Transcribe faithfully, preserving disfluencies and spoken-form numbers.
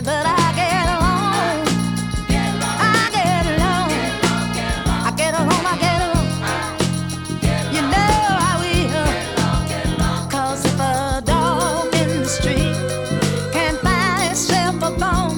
but I get along. I get along. I get along, I get along. You know I will. 'Cause if a dog in the street can't find itself a bone,